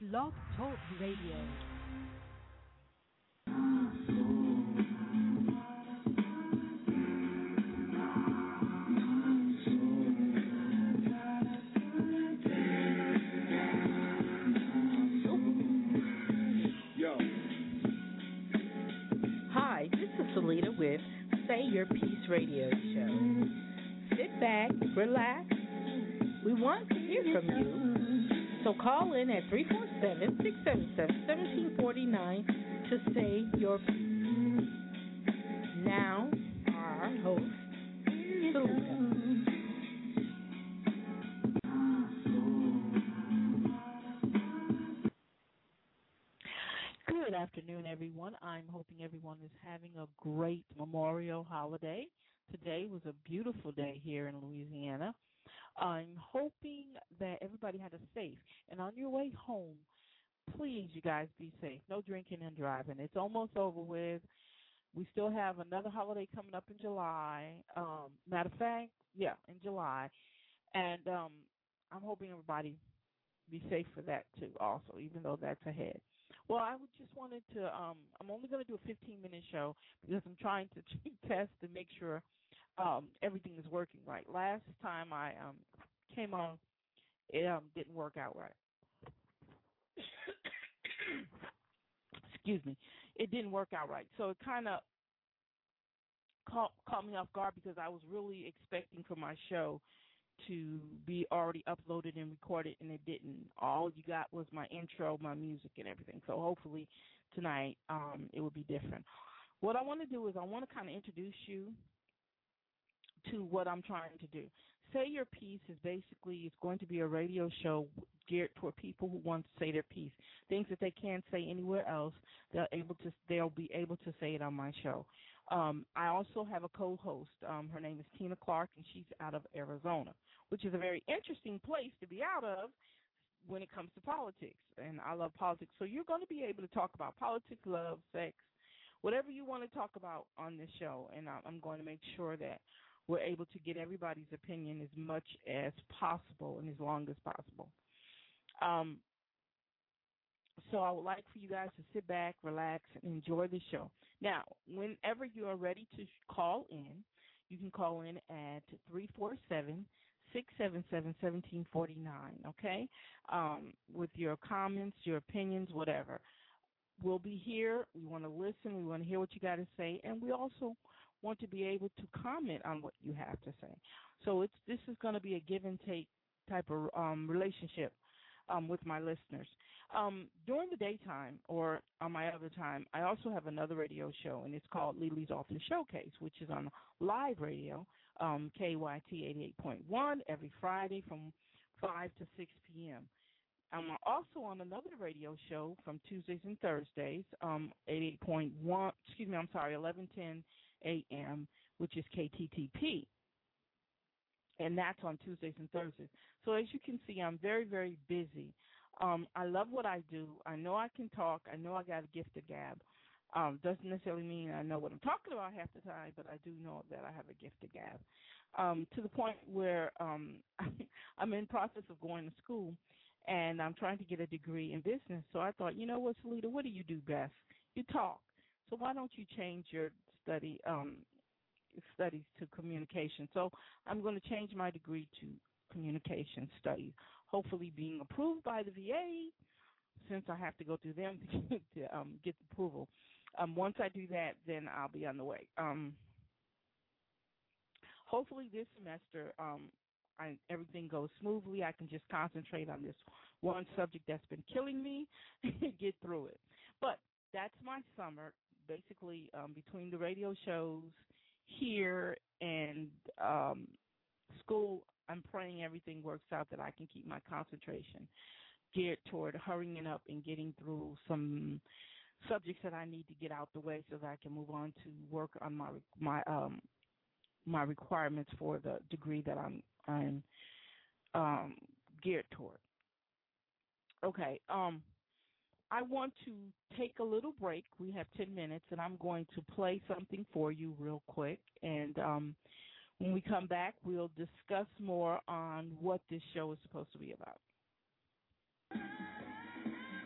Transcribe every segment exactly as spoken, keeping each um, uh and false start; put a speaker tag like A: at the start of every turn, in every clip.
A: Blog Talk Radio.
B: Salita with Say Your Peace Radio Show. Sit back, relax. We want to hear from you. So call in at three four seven, six seven seven, one seven four nine to say your piece. Now, our host, Salita. Good afternoon, everyone. I'm hoping everyone is having a great Memorial holiday. Today was a beautiful day here in Louisiana. I'm hoping that everybody had a safe. And on your way home, please, you guys, be safe. No drinking and driving. It's almost over with. We still have another holiday coming up in July. Um, matter of fact, yeah, in July. And um, I'm hoping everybody be safe for that, too, also, even though that's ahead. Well, I would just wanted to, um, I'm only going to do a fifteen-minute show because I'm trying to test and make sure um, everything is working right. Last time I um, came on, it um, didn't work out right. Excuse me. It didn't work out right. So it kind of caught, caught me off guard because I was really expecting for my show to be already uploaded and recorded, and it didn't. All you got was my intro, my music, and everything. So hopefully tonight um, it will be different. What I want to do is I want to kind of introduce you to what I'm trying to do. Say Your Piece is basically, it's going to be a radio show geared toward people who want to say their piece. Things that they can't say anywhere else, they're able to, they'll be able to say it on my show. Um, I also have a co-host. Um, her name is Tina Clark, and she's out of Arizona, which is a very interesting place to be out of when it comes to politics. And I love politics. So you're going to be able to talk about politics, love, sex, whatever you want to talk about on this show. And I'm going to make sure that we're able to get everybody's opinion as much as possible and as long as possible. Um, so I would like for you guys to sit back, relax, and enjoy the show. Now, whenever you are ready to call in, you can call in at three four seven, six seven seven, one seven four nine, okay, um, with your comments, your opinions, whatever. We'll be here. We want to listen. We want to hear what you got to say, and we also want to be able to comment on what you have to say. So it's this is going to be a give and take type of um, relationship um, with my listeners. Um, during the daytime or on my other time, I also have another radio show, and it's called Lily's Office Showcase, which is on live radio, um, K Y T eighty-eight point one, every Friday from five to six p.m. I'm also on another radio show from Tuesdays and Thursdays, um, eighty-eight point one, excuse me, I'm sorry, eleven ten a.m., which is K T T P, and that's on Tuesdays and Thursdays. So as you can see, I'm very, very busy. Um, I love what I do. I know I can talk. I know I got a gift of gab. Um, doesn't necessarily mean I know what I'm talking about half the time, but I do know that I have a gift of gab, um, to the point where um, I'm in process of going to school, and I'm trying to get a degree in business. So I thought, you know what, Salita, what do you do best? You talk. So why don't you change your study um, studies to communication? So I'm going to change my degree to communication studies, hopefully being approved by the V A, since I have to go through them to, to um, get the approval. Um, once I do that, then I'll be on the way. Um, hopefully this semester um, I, everything goes smoothly. I can just concentrate on this one subject that's been killing me and get through it. But that's my summer, basically um, between the radio shows here and um, school. I'm praying everything works out, that I can keep my concentration geared toward hurrying up and getting through some subjects that I need to get out the way so that I can move on to work on my my um, my requirements for the degree that I'm I'm um, geared toward. Okay. Um, I want to take a little break. We have ten minutes, and I'm going to play something for you real quick. And um, when we come back, we'll discuss more on what this show is supposed to be about.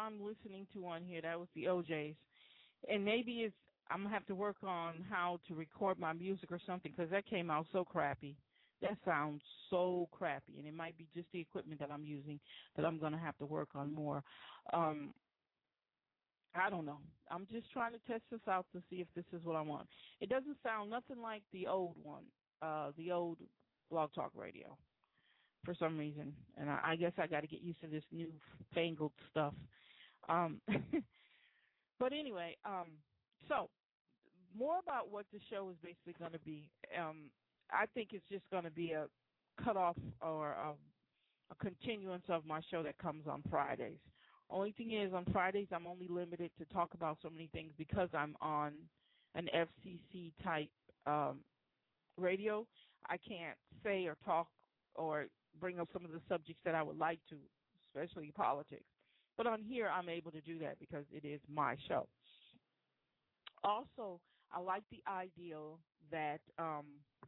B: I'm listening to on here. That was the O Js. And maybe it's I'm going to have to work on how to record my music or something because that came out so crappy. That sounds so crappy. And it might be just the equipment that I'm using that I'm going to have to work on more. Um, I don't know. I'm just trying to test this out to see if this is what I want. It doesn't sound nothing like the old one, uh, the old Blog Talk Radio for some reason. And I, I guess I got to get used to this new fangled stuff. Um, but anyway, um, so more about what the show is basically going to be. Um, I think it's just going to be a cutoff or a, a continuance of my show that comes on Fridays. Only thing is, on Fridays, I'm only limited to talk about so many things because I'm on an F C C-type um, radio. I can't say or talk or bring up some of the subjects that I would like to, especially politics. But on here, I'm able to do that because it is my show. Also, I like the ideal that um,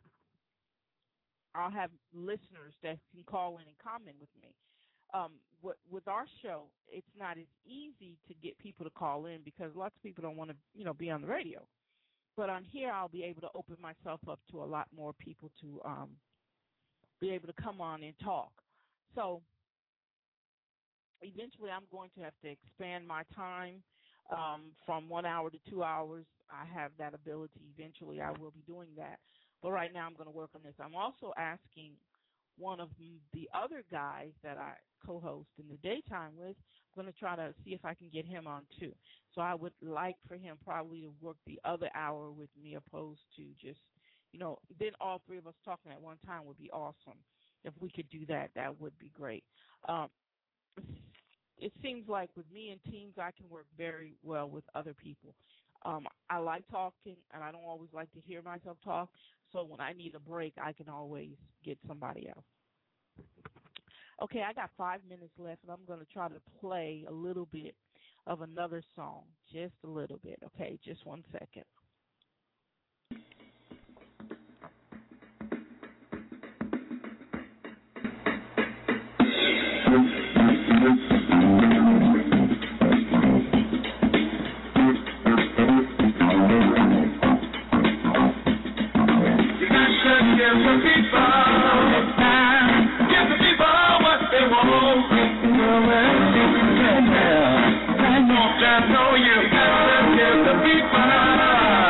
B: I'll have listeners that can call in and comment with me. Um, with, with our show, it's not as easy to get people to call in because lots of people don't want to, you know, be on the radio. But on here, I'll be able to open myself up to a lot more people to um, be able to come on and talk. So eventually, I'm going to have to expand my time um, from one hour to two hours. I have that ability. Eventually, I will be doing that. But right now, I'm going to work on this. I'm also asking one of the other guys that I co-host in the daytime with, I'm going to try to see if I can get him on too. So I would like for him probably to work the other hour with me opposed to just, you know, then all three of us talking at one time would be awesome. If we could do that, that would be great. Um, it seems like with me and teams, I can work very well with other people. Um, I like talking, and I don't always like to hear myself talk. So when I need a break, I can always get somebody else. Okay, I got five minutes left, and I'm going to try to play a little bit of another song, just a little bit. Okay, just one second.
C: I know you got to give the people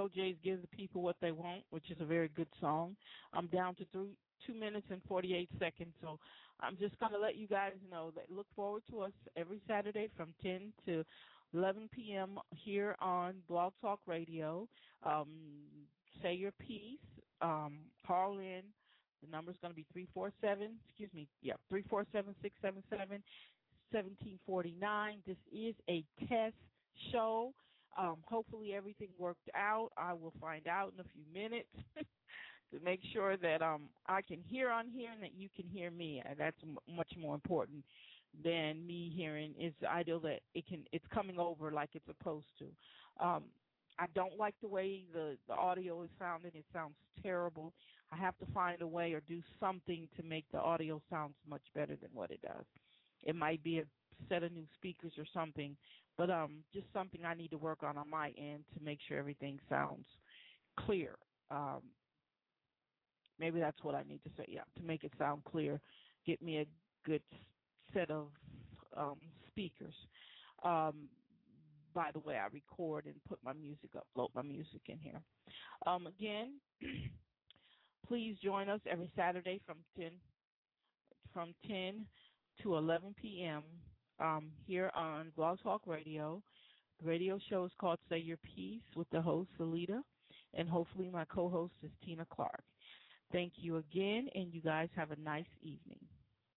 B: J's Give the People What They Want, which is a very good song. I'm down to three, two minutes and forty-eight seconds, so I'm just going to let you guys know that look forward to us every Saturday from ten to eleven p.m. here on Blog Talk Radio. Um, say your piece. Um, call in. The number is going to be three four seven, excuse me, yeah, three four seven, six seven seven, one seven four nine. This is a test show. Um, hopefully everything worked out. I will find out in a few minutes to make sure that um, I can hear on here and that you can hear me. And that's m- much more important than me hearing. It's ideal that it can. It's coming over like it's supposed to. Um, I don't like the way the, the audio is sounding. It sounds terrible. I have to find a way or do something to make the audio sound much better than what it does. It might be a set of new speakers or something, but um, just something I need to work on on my end to make sure everything sounds clear. Um, maybe that's what I need to say, yeah, to make it sound clear. Get me a good set of um, speakers. Um, by the way, I record and put my music up, load my music in here. Um, again, please join us every Saturday from ten from ten to eleven p.m. Um, here on Blog Talk Radio. The radio show is called Say Your Piece with the host, Salita, and hopefully my co-host is Tina Clark. Thank you again, and you guys have a nice evening.